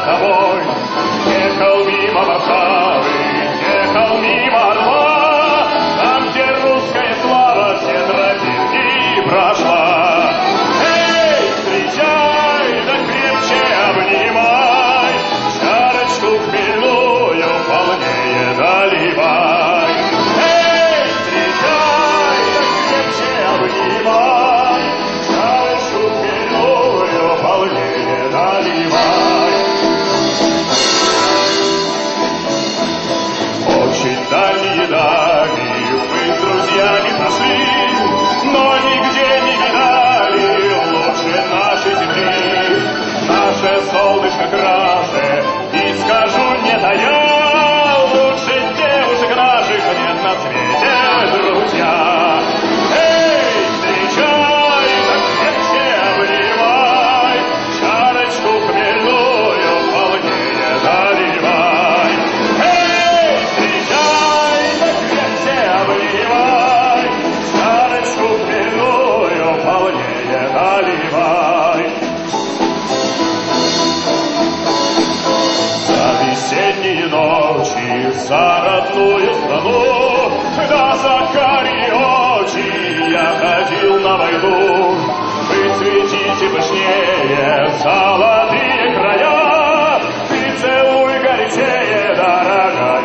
с тобой. Ехал мимо Варшавы, ехал мимо Орла, там, где русская слава все тропинки прошла. Эй, встречай, да крепче обнимай, чарочку хмельную полнее наливай. Эй, встречай, да крепче обнимай, чарочку хмельную полнее наливай. Очень дальние дали мы с друзьями прошли, но нигде не видали лучше нашей земли. Наше солнышко краше, и скажу не тая, лучше девушек наших нет на свете, друзья. Эй, встречай, да крепче обнимай, чарочку хмельную полнее наливай. Эй, встречай, да крепче обнимай, чарочку хмельную полнее наливай. За весенние ночи, за родную страну, да за карие очи я ходил на войну. Вы цветите пышнее золотые края, ты целуй горячее, дорогая